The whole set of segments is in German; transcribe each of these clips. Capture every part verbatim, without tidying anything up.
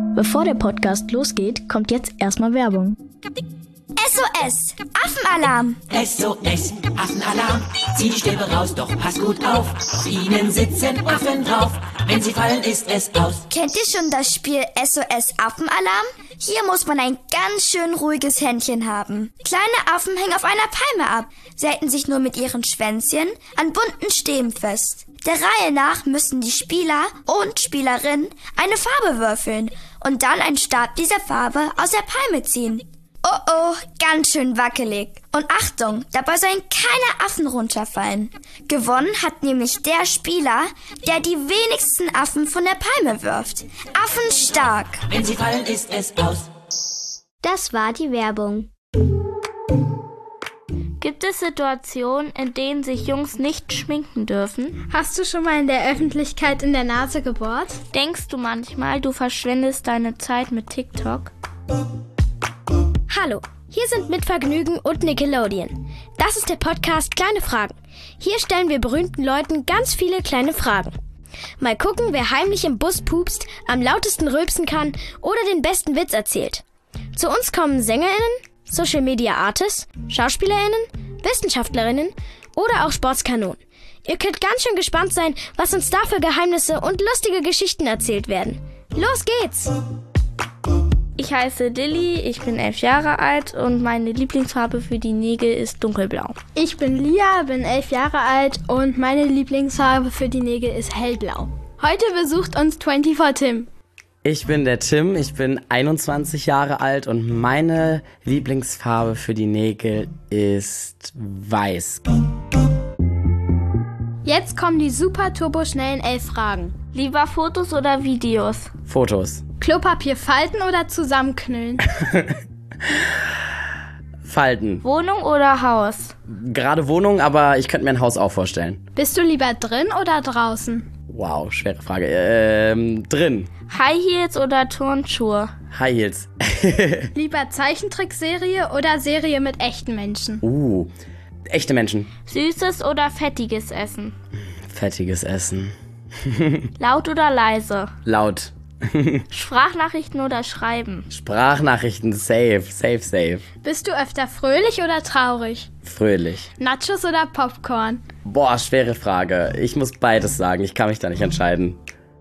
Bevor der Podcast losgeht, kommt jetzt erstmal Werbung. S O S, Affenalarm. S O S, Affenalarm. Zieh die Stäbe raus, doch pass gut auf. Auf ihnen sitzen Affen drauf. Wenn sie fallen, ist es aus. Kennt ihr schon das Spiel S O S Affenalarm? Hier muss man ein ganz schön ruhiges Händchen haben. Kleine Affen hängen auf einer Palme ab. Sie halten sich nur mit ihren Schwänzchen an bunten Stäben fest. Der Reihe nach müssen die Spieler und Spielerinnen eine Farbe würfeln und dann einen Stab dieser Farbe aus der Palme ziehen. Oh oh, ganz schön wackelig. Und Achtung, dabei sollen keine Affen runterfallen. Gewonnen hat nämlich der Spieler, der die wenigsten Affen von der Palme wirft. Affen stark. Wenn sie fallen, ist es aus. Das war die Werbung. Gibt es Situationen, in denen sich Jungs nicht schminken dürfen? Hast du schon mal in der Öffentlichkeit in der Nase gebohrt? Denkst du manchmal, du verschwendest deine Zeit mit TikTok? Hallo, hier sind Mitvergnügen und Nickelodeon. Das ist der Podcast Kleine Fragen. Hier stellen wir berühmten Leuten ganz viele kleine Fragen. Mal gucken, wer heimlich im Bus pupst, am lautesten rülpsen kann oder den besten Witz erzählt. Zu uns kommen SängerInnen, Social Media Artists, SchauspielerInnen, WissenschaftlerInnen oder auch Sportskanonen. Ihr könnt ganz schön gespannt sein, was uns da für Geheimnisse und lustige Geschichten erzählt werden. Los geht's! Ich heiße Dilly, ich bin elf Jahre alt und meine Lieblingsfarbe für die Nägel ist dunkelblau. Ich bin Lia, bin elf Jahre alt und meine Lieblingsfarbe für die Nägel ist hellblau. Heute besucht uns vierundzwanzig Tim. Ich bin der Tim, ich bin einundzwanzig Jahre alt und meine Lieblingsfarbe für die Nägel ist weiß. Jetzt kommen die super turboschnellen elf Fragen. Lieber Fotos oder Videos? Fotos. Klopapier falten oder zusammenknüllen? Falten. Wohnung oder Haus? Gerade Wohnung, aber ich könnte mir ein Haus auch vorstellen. Bist du lieber drin oder draußen? Wow, schwere Frage. Ähm, drin. High Heels oder Turnschuhe? High Heels. Lieber Zeichentrickserie oder Serie mit echten Menschen? Uh, echte Menschen. Süßes oder fettiges Essen? Fettiges Essen. Laut oder leise? Laut. Sprachnachrichten oder schreiben? Sprachnachrichten, safe, safe, safe. Bist du öfter fröhlich oder traurig? Fröhlich. Nachos oder Popcorn? Boah, schwere Frage. Ich muss beides sagen, ich kann mich da nicht entscheiden.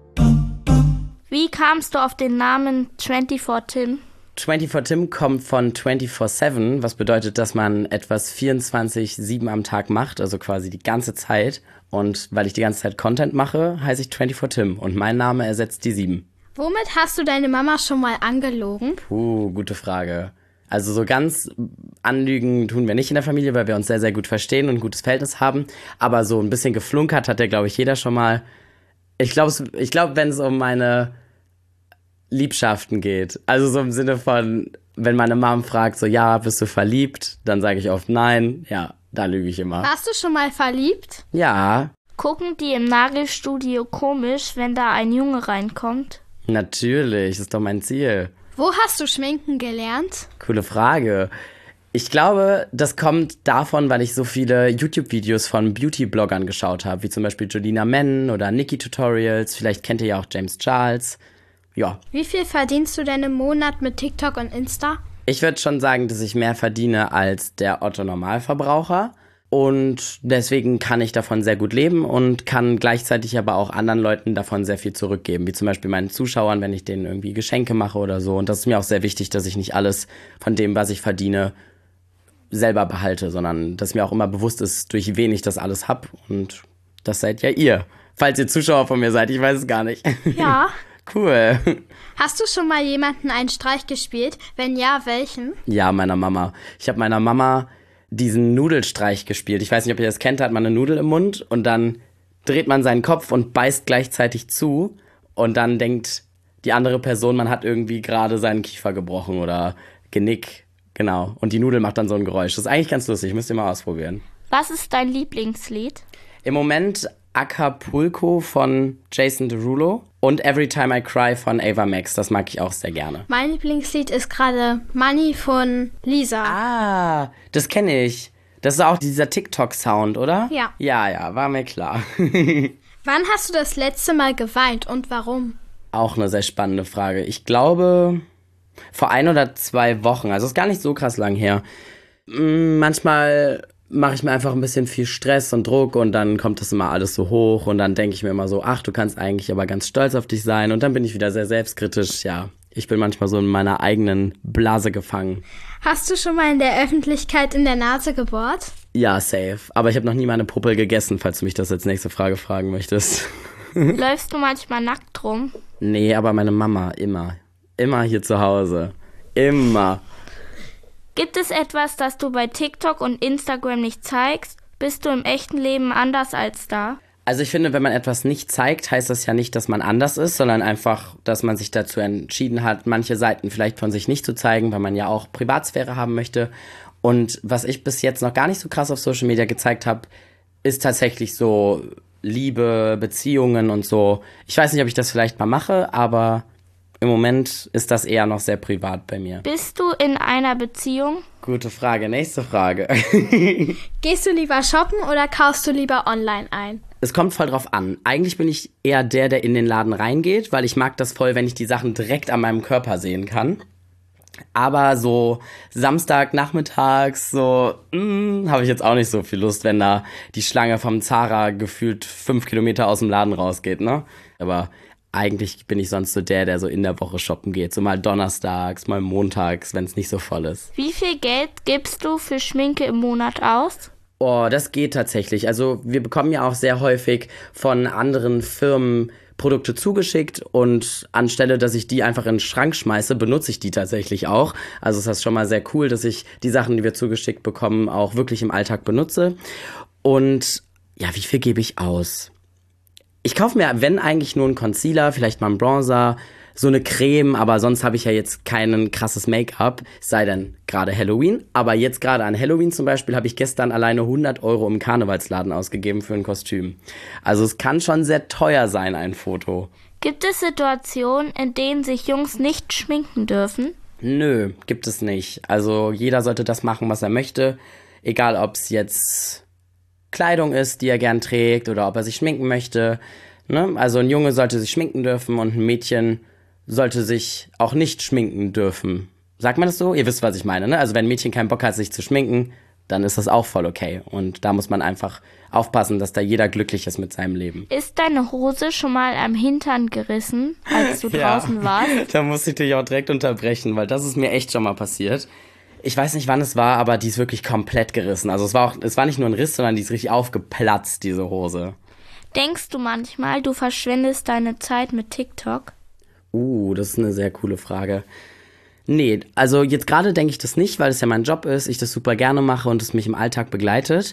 Wie kamst du auf den Namen vierundzwanzig Tim? vierundzwanzig Tim kommt von vierundzwanzig sieben, was bedeutet, dass man etwas vierundzwanzig sieben am Tag macht, also quasi die ganze Zeit. Und weil ich die ganze Zeit Content mache, heiße ich vierundzwanzig Tim und mein Name ersetzt die sieben. Womit hast du deine Mama schon mal angelogen? Puh, gute Frage. Also so ganz anlügen tun wir nicht in der Familie, weil wir uns sehr, sehr gut verstehen und ein gutes Verhältnis haben. Aber so ein bisschen geflunkert hat ja, glaube ich, jeder schon mal. Ich glaube, ich glaub, wenn es um meine Liebschaften geht, also so im Sinne von, wenn meine Mom fragt, so, ja, bist du verliebt? Dann sage ich oft nein. Ja, da lüge ich immer. Warst du schon mal verliebt? Ja. Gucken die im Nagelstudio komisch, wenn da ein Junge reinkommt? Natürlich, ist doch mein Ziel. Wo hast du Schminken gelernt? Coole Frage. Ich glaube, das kommt davon, weil ich so viele YouTube-Videos von Beauty-Bloggern geschaut habe, wie zum Beispiel Jolina Men oder Nikki Tutorials. Vielleicht kennt ihr ja auch James Charles. Ja. Wie viel verdienst du denn im Monat mit TikTok und Insta? Ich würde schon sagen, dass ich mehr verdiene als der Otto-Normalverbraucher. Und deswegen kann ich davon sehr gut leben und kann gleichzeitig aber auch anderen Leuten davon sehr viel zurückgeben. Wie zum Beispiel meinen Zuschauern, wenn ich denen irgendwie Geschenke mache oder so. Und das ist mir auch sehr wichtig, dass ich nicht alles von dem, was ich verdiene, selber behalte, sondern dass mir auch immer bewusst ist, durch wen ich das alles hab. Und das seid ja ihr. Falls ihr Zuschauer von mir seid, ich weiß es gar nicht. Ja. Cool. Hast du schon mal jemanden einen Streich gespielt? Wenn ja, welchen? Ja, meiner Mama. Ich habe meiner Mama diesen Nudelstreich gespielt. Ich weiß nicht, ob ihr das kennt, da hat man eine Nudel im Mund und dann dreht man seinen Kopf und beißt gleichzeitig zu und dann denkt die andere Person, man hat irgendwie gerade seinen Kiefer gebrochen oder Genick. Genau. Und die Nudel macht dann so ein Geräusch. Das ist eigentlich ganz lustig, müsst ihr mal ausprobieren. Was ist dein Lieblingslied? Im Moment Acapulco von Jason Derulo und Every Time I Cry von Ava Max. Das mag ich auch sehr gerne. Mein Lieblingslied ist gerade Money von Lisa. Ah, das kenne ich. Das ist auch dieser TikTok-Sound, oder? Ja. Ja, ja, war mir klar. Wann hast du das letzte Mal geweint und warum? auch eine sehr spannende Frage. Ich glaube, vor ein oder zwei Wochen, also ist gar nicht so krass lang her. Manchmal mache ich mir einfach ein bisschen viel Stress und Druck und dann kommt das immer alles so hoch und dann denke ich mir immer so, ach, du kannst eigentlich aber ganz stolz auf dich sein und dann bin ich wieder sehr selbstkritisch, ja. Ich bin manchmal so in meiner eigenen Blase gefangen. Hast du schon mal in der Öffentlichkeit in der Nase gebohrt? Ja, safe. Aber ich habe noch nie meine Puppel gegessen, falls du mich das als nächste Frage fragen möchtest. Läufst du manchmal nackt rum? Nee, aber meine Mama, immer. Immer hier zu Hause. Immer. Gibt es etwas, das du bei TikTok und Instagram nicht zeigst? Bist du im echten Leben anders als da? Also ich finde, wenn man etwas nicht zeigt, heißt das ja nicht, dass man anders ist, sondern einfach, dass man sich dazu entschieden hat, manche Seiten vielleicht von sich nicht zu zeigen, weil man ja auch Privatsphäre haben möchte. Und was ich bis jetzt noch gar nicht so krass auf Social Media gezeigt habe, ist tatsächlich so Liebe, Beziehungen und so. Ich weiß nicht, ob ich das vielleicht mal mache, aber im Moment ist das eher noch sehr privat bei mir. Bist du in einer Beziehung? Gute Frage, nächste Frage. Gehst du lieber shoppen oder kaufst du lieber online ein? Es kommt voll drauf an. Eigentlich bin ich eher der, der in den Laden reingeht, weil ich mag das voll, wenn ich die Sachen direkt an meinem Körper sehen kann. Aber so Samstagnachmittags, so mm, habe ich jetzt auch nicht so viel Lust, wenn da die Schlange vom Zara gefühlt fünf Kilometer aus dem Laden rausgeht, ne? Aber eigentlich bin ich sonst so der, der so in der Woche shoppen geht. So mal donnerstags, mal montags, wenn es nicht so voll ist. Wie viel Geld gibst du für Schminke im Monat aus? Oh, das geht tatsächlich. Also wir bekommen ja auch sehr häufig von anderen Firmen Produkte zugeschickt und anstelle, dass ich die einfach in den Schrank schmeiße, benutze ich die tatsächlich auch. Also ist das schon mal sehr cool, dass ich die Sachen, die wir zugeschickt bekommen, auch wirklich im Alltag benutze. Und ja, wie viel gebe ich aus? Ich kaufe mir, wenn eigentlich nur einen Concealer, vielleicht mal einen Bronzer, so eine Creme, aber sonst habe ich ja jetzt kein krasses Make-up, sei denn gerade Halloween. Aber jetzt gerade an Halloween zum Beispiel habe ich gestern alleine hundert Euro im Karnevalsladen ausgegeben für ein Kostüm. Also es kann schon sehr teuer sein, ein Foto. Gibt es Situationen, in denen sich Jungs nicht schminken dürfen? Nö, gibt es nicht. Also jeder sollte das machen, was er möchte. Egal, ob es jetzt Kleidung ist, die er gern trägt oder ob er sich schminken möchte. Ne? Also ein Junge sollte sich schminken dürfen und ein Mädchen sollte sich auch nicht schminken dürfen. Sagt man das so? Ihr wisst, was ich meine, ne? Also wenn ein Mädchen keinen Bock hat, sich zu schminken, dann ist das auch voll okay. Und da muss man einfach aufpassen, dass da jeder glücklich ist mit seinem Leben. Ist deine Hose schon mal am Hintern gerissen, als du Ja, draußen warst? Da musste ich dich auch direkt unterbrechen, weil das ist mir echt schon mal passiert. Ich weiß nicht, wann es war, aber die ist wirklich komplett gerissen. Also es war auch, es war nicht nur ein Riss, sondern die ist richtig aufgeplatzt, diese Hose. Denkst du manchmal, du verschwendest deine Zeit mit TikTok? Uh, das ist eine sehr coole Frage. Nee, also jetzt gerade denke ich das nicht, weil es ja mein Job ist, ich das super gerne mache und es mich im Alltag begleitet.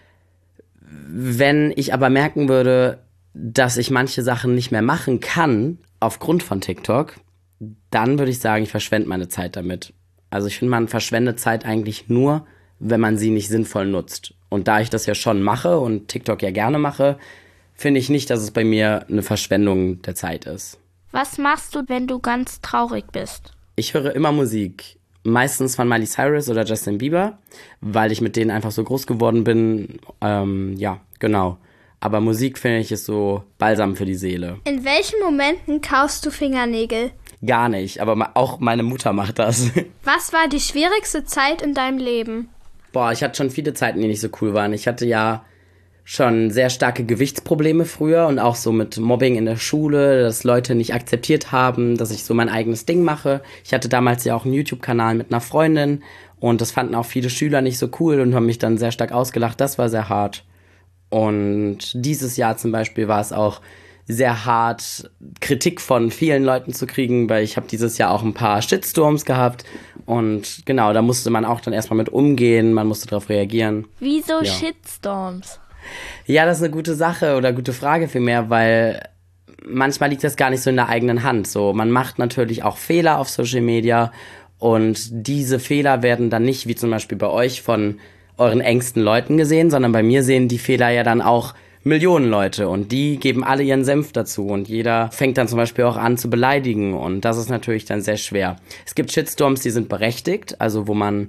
Wenn ich aber merken würde, dass ich manche Sachen nicht mehr machen kann, aufgrund von TikTok, dann würde ich sagen, ich verschwende meine Zeit damit. Also ich finde, man verschwendet Zeit eigentlich nur, wenn man sie nicht sinnvoll nutzt. Und da ich das ja schon mache und TikTok ja gerne mache, finde ich nicht, dass es bei mir eine Verschwendung der Zeit ist. Was machst du, wenn du ganz traurig bist? Ich höre immer Musik. Meistens von Miley Cyrus oder Justin Bieber, weil ich mit denen einfach so groß geworden bin. Ähm, ja, genau. Aber Musik, finde ich, ist so Balsam für die Seele. In welchen Momenten kaufst du Fingernägel? Gar nicht, aber auch meine Mutter macht das. Was war die schwierigste Zeit in deinem Leben? Boah, ich hatte schon viele Zeiten, die nicht so cool waren. Ich hatte ja schon sehr starke Gewichtsprobleme früher und auch so mit Mobbing in der Schule, dass Leute nicht akzeptiert haben, dass ich so mein eigenes Ding mache. Ich hatte damals ja auch einen YouTube-Kanal mit einer Freundin und das fanden auch viele Schüler nicht so cool und haben mich dann sehr stark ausgelacht. Das war sehr hart. Und dieses Jahr zum Beispiel war es auch sehr hart, Kritik von vielen Leuten zu kriegen, weil ich habe dieses Jahr auch ein paar Shitstorms gehabt und genau, da musste man auch dann erstmal mit umgehen, man musste darauf reagieren. Wieso Ja. Shitstorms? Ja, das ist eine gute Sache oder gute Frage vielmehr, weil manchmal liegt das gar nicht so in der eigenen Hand. So, man macht natürlich auch Fehler auf Social Media und diese Fehler werden dann nicht, wie zum Beispiel bei euch, von euren engsten Leuten gesehen, sondern bei mir sehen die Fehler ja dann auch Millionen Leute und die geben alle ihren Senf dazu und jeder fängt dann zum Beispiel auch an zu beleidigen und das ist natürlich dann sehr schwer. Es gibt Shitstorms, die sind berechtigt, also wo man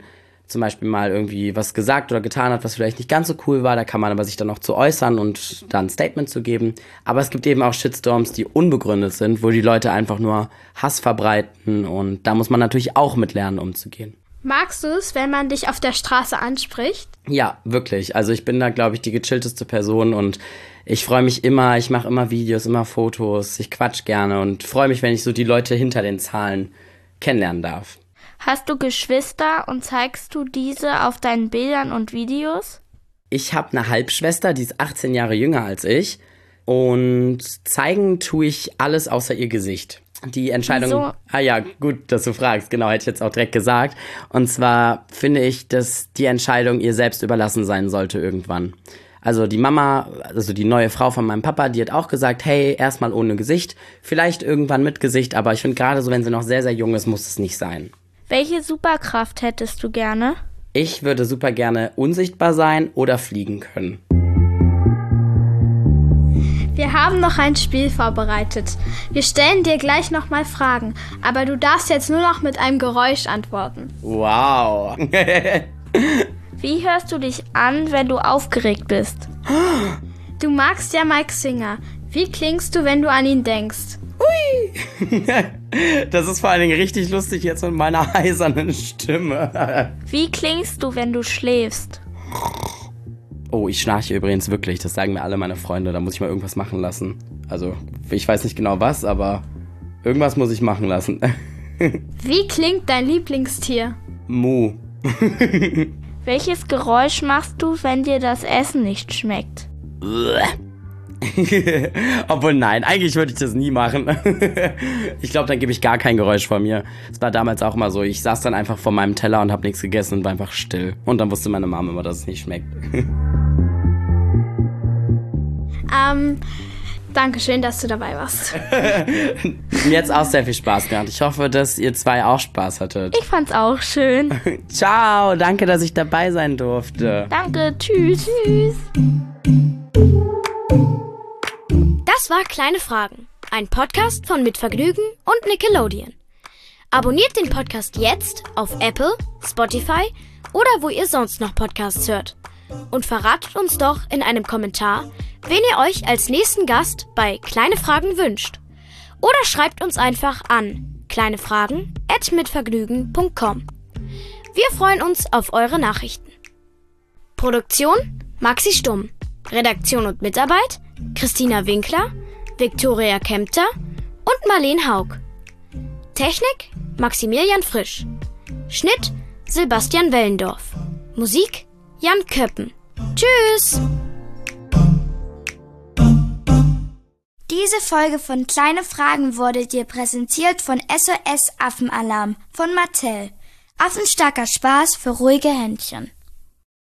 zum Beispiel mal irgendwie was gesagt oder getan hat, was vielleicht nicht ganz so cool war. Da kann man aber sich dann noch zu äußern und dann ein Statement zu geben. Aber es gibt eben auch Shitstorms, die unbegründet sind, wo die Leute einfach nur Hass verbreiten. Und da muss man natürlich auch mit lernen, umzugehen. Magst du es, wenn man dich auf der Straße anspricht? Ja, wirklich. Also ich bin da, glaube ich, die gechillteste Person und ich freue mich immer, ich mache immer Videos, immer Fotos, ich quatsch gerne und freue mich, wenn ich so die Leute hinter den Zahlen kennenlernen darf. Hast du Geschwister und zeigst du diese auf deinen Bildern und Videos? Ich habe eine Halbschwester, die ist achtzehn Jahre jünger als ich und zeigen tue ich alles außer ihr Gesicht. Die Entscheidung, Wieso? ah ja, gut, dass du fragst, genau, hätte ich jetzt auch direkt gesagt. Und zwar finde ich, dass die Entscheidung ihr selbst überlassen sein sollte irgendwann. Also die Mama, also die neue Frau von meinem Papa, die hat auch gesagt, hey, erstmal ohne Gesicht, vielleicht irgendwann mit Gesicht, aber ich finde gerade so, wenn sie noch sehr, sehr jung ist, muss es nicht sein. Welche Superkraft hättest du gerne? Ich würde super gerne unsichtbar sein oder fliegen können. Wir haben noch ein Spiel vorbereitet. Wir stellen dir gleich nochmal Fragen, aber du darfst jetzt nur noch mit einem Geräusch antworten. Wow. Wie hörst du dich an, wenn du aufgeregt bist? Du magst ja Mike Singer. Wie klingst du, wenn du an ihn denkst? Hui. Das ist vor allen Dingen richtig lustig jetzt mit meiner heisernen Stimme. Wie klingst du, wenn du schläfst? Oh, ich schnarche übrigens wirklich. Das sagen mir alle meine Freunde. Da muss ich mal irgendwas machen lassen. Also, ich weiß nicht genau was, aber irgendwas muss ich machen lassen. Wie klingt dein Lieblingstier? Mu. Welches Geräusch machst du, wenn dir das Essen nicht schmeckt? Obwohl, nein, eigentlich würde ich das nie machen. Ich glaube, dann gebe ich gar kein Geräusch von mir. Es war damals auch mal so. Ich saß dann einfach vor meinem Teller und habe nichts gegessen und war einfach still. Und dann wusste meine Mama immer, dass es nicht schmeckt. Ähm, danke schön, dass du dabei warst. Mir hat's auch sehr viel Spaß gemacht. Ich hoffe, dass ihr zwei auch Spaß hattet. Ich fand's auch schön. Ciao, danke, dass ich dabei sein durfte. Danke, tschüss. Tschüss. Das war Kleine Fragen, ein Podcast von Mit Vergnügen und Nickelodeon. Abonniert den Podcast jetzt auf Apple, Spotify oder wo ihr sonst noch Podcasts hört. Und verratet uns doch in einem Kommentar, wen ihr euch als nächsten Gast bei Kleine Fragen wünscht. Oder schreibt uns einfach an kleinefragen at mitvergnügen punkt com. Wir freuen uns auf eure Nachrichten. Produktion Maxi Stumm. Redaktion und Mitarbeit Christina Winkler, Viktoria Kempter und Marleen Haug. Technik Maximilian Frisch. Schnitt Sebastian Wellendorf. Musik Jan Köppen. Tschüss! Diese Folge von Kleine Fragen wurde dir präsentiert von S O S Affenalarm von Mattel. Affenstarker Spaß für ruhige Händchen.